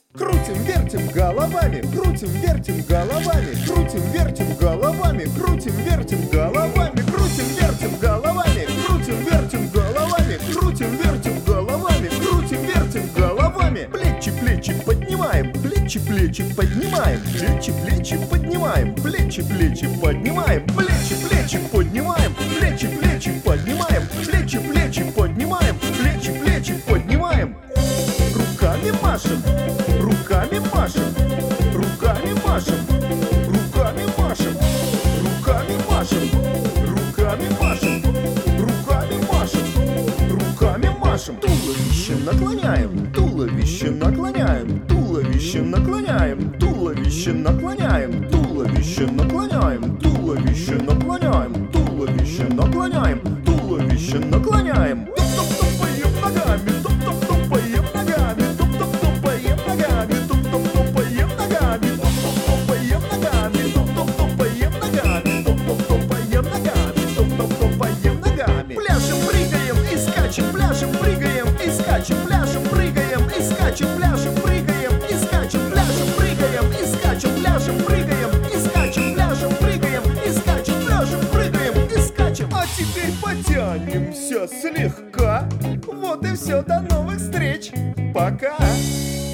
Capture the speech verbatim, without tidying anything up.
Крутим, вертим головами, крутим, вертим головами, крутим, вертим головами, крутим, вертим головами, крутим, вертим головами, крутим, вертим головами, крутим, вертим головами, крутим, вертим головами. Плечи, плечи поднимаем, плечи, плечи поднимаем, плечи, плечи поднимаем, плечи, плечи поднимаем, плечи, плечи поднимаем, плечи, плечи поднимаем, плечи, плечи поднимаем, плечи, плечи поднимаем. Руками машем, руками машем, руками машем, руками машем, руками машем, руками машем, руками машем, руками машем. Туловище наклоняем, туловище наклоняем, туловище наклоняем, туловище наклоняем, туловище наклоняем, туловище наклоняем, туловище наклоняем, туловище наклоняем. Топ-топ-топаем ногами, топ-топ-топаем ногами, топ-топ-топаем ногами, топ-топ-топаем ногами, топ-топ-топаем ногами, топ-топ-топаем ногами, топ-топ-топаем ногами, топ-топ-топаем ногами. Пляшем, прыгаем и скачем, пляшем, прыгаем и скачем, пляшем, прыгаем и скачем, пляшем, прыгаем и скачем, пляшем, прыгаем и скачем, пляшем, прыгаем и скачем, пляшем, прыгаем и скачем, пляшем, прыгаем и скачем. А теперь потянемся слегка. Вот и все, до новых встреч. Пока.